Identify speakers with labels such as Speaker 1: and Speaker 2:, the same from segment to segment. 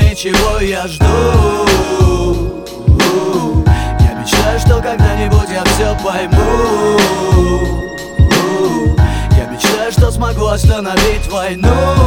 Speaker 1: и чего я жду. Я мечтаю, что когда-нибудь я все пойму. Я мечтаю, что смогу остановить войну.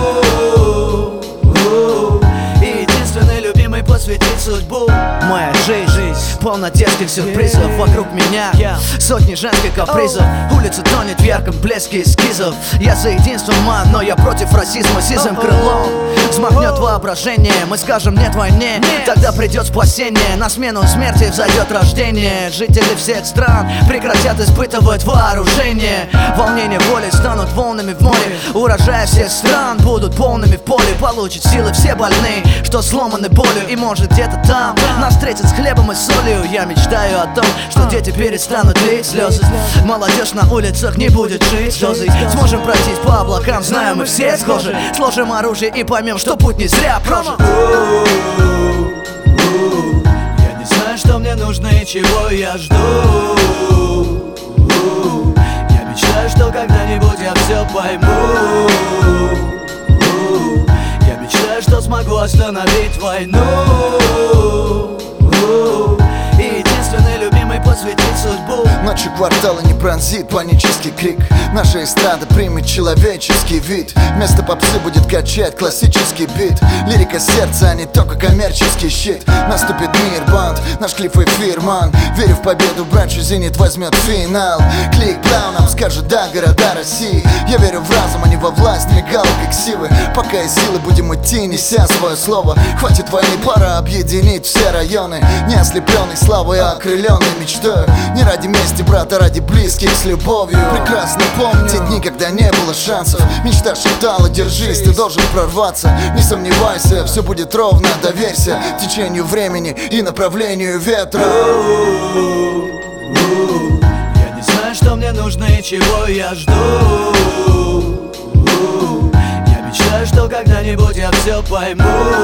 Speaker 1: И единственный любимый посвятить судьбу.
Speaker 2: Моя жизнь полна детских сюрпризов. Вокруг меня сотни женских капризов. Улица тонет в ярком блеске эскизов. Я за единство, ман, но я против расизма. Сизым крылом взмахнет воображение. Мы скажем нет войне, тогда придет спасение. На смену смерти взойдет рождение. Жители всех стран прекратят испытывать вооружение. Волнения воли станут волнами в море. Урожаи всех стран будут полными в поле. Получат силы все больные, что сломаны болью. И может где-то там нас встретят с хлебом и солью. Я мечтаю о том, что дети перестанут лить слезы. Молодежь на улицах не будет жить слезы. Сможем пройтись по облакам, знаю, мы все схожи. Сложим оружие и поймем, что путь не зря прожит.
Speaker 1: Я не знаю, что мне нужно и чего я жду. Я мечтаю, что когда-нибудь я все пойму. Я мечтаю, что смогу остановить войну. И единственный любимый посвятить судьбу.
Speaker 3: Ночью квартала не пронзит панический крик. Наша эстрада примет человеческий вид. Вместо попсы будет качать классический бит. Лирика сердца, а не только коммерческий щит. Наступит мир, банд, наш клип эфир, ман. Верю в победу, братью Зенит возьмет финал. Клик нам скажет да, города России. Я верю в разум, а не во власть, мигалок и ксивы. Пока есть силы, будем идти, неся свое слово. Хватит войны, пора объединить все районы. Не ослепленный славой, а окрыленный мечтой. Не ради мести, брат, а ради близких с любовью. Прекрасно помню те дни, когда не было шансов. Мечта шептала, держись, ты должен прорваться. Не сомневайся, все будет ровно, доверься течению времени и направлению ветра.
Speaker 1: Я не знаю, что мне нужно и чего я жду. Я мечтаю, что когда-нибудь я все пойму.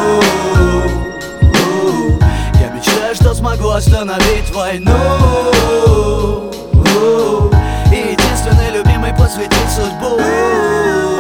Speaker 1: Я мечтаю, что смогу остановить войну. И единственный любимый посвятить судьбу.